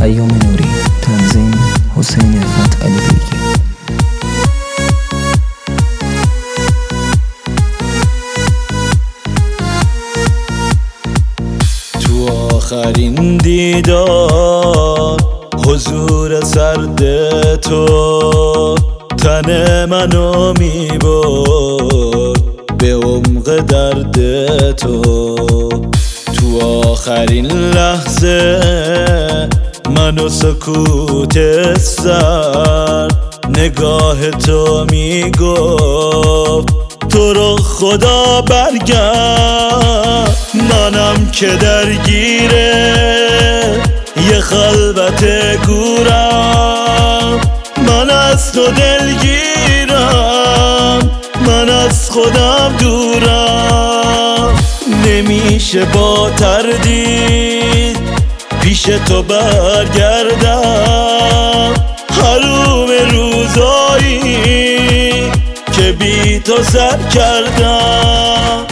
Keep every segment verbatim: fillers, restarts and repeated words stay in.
پیام نوری، تنظیم حسین رفعت علی بیگی. تو آخرین دیدار حضور سرد تو تن منو میبرد به عمق درد تو. تو آخرین لحظه منو سکوت سر نگاه تو میگفت تو رو خدا برگرد. منم که درگیره یه خلوت گورم، من از تو دلگیرم، من از خودم دورم. نمیشه با تردید پیش تو برگردم، حروم روزایی که بی تو سر کردم.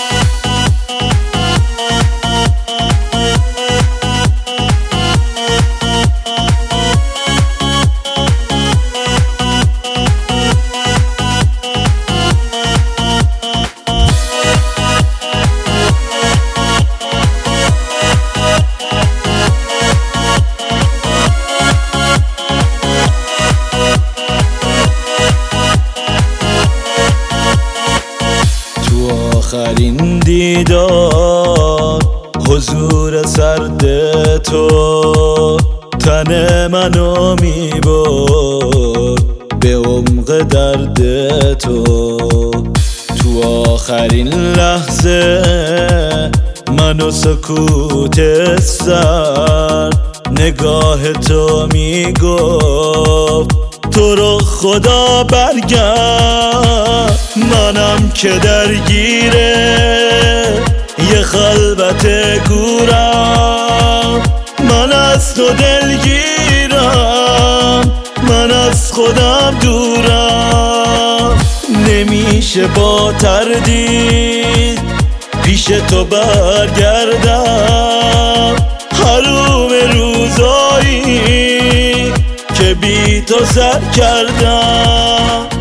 آخرین دیدار حضور سرد تو تن منو میبرد به عمق درد تو. تو آخرین لحظه منو سکوت سر نگاه تو میگفت تو رو خدا برگرد. منم که درگیره یه خلوت گورم، من از تو دلگیرم، من از خودم دورم. نمیشه با تردید پیش تو برگردم، حروم روزایی که بی تو سر کردم.